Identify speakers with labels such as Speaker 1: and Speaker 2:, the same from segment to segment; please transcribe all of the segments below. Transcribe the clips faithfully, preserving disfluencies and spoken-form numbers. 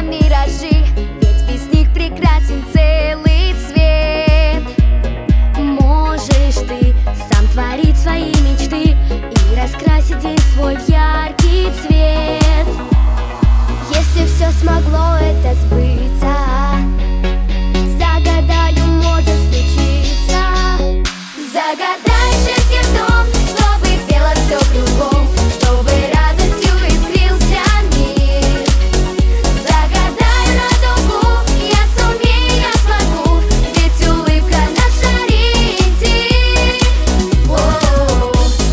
Speaker 1: миражи, ведь без них прекрасен целый свет. Можешь ты сам творить свои мечты и раскрасить день свой в яркий цвет. Если все смогло это сбыться, загадаю, может случиться. Загадай счастье в дом, чтобы пело все кругом, чтобы радостью искрился мир. Загадай радугу, я сумею, я смогу, ведь улыбка наш ориентир. О-о-о.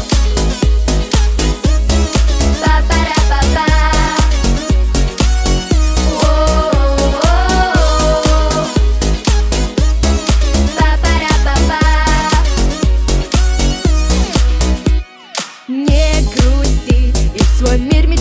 Speaker 1: Па-пара-па-па. О-о-о. Па-пара-па-па. Не грусти и в свой мир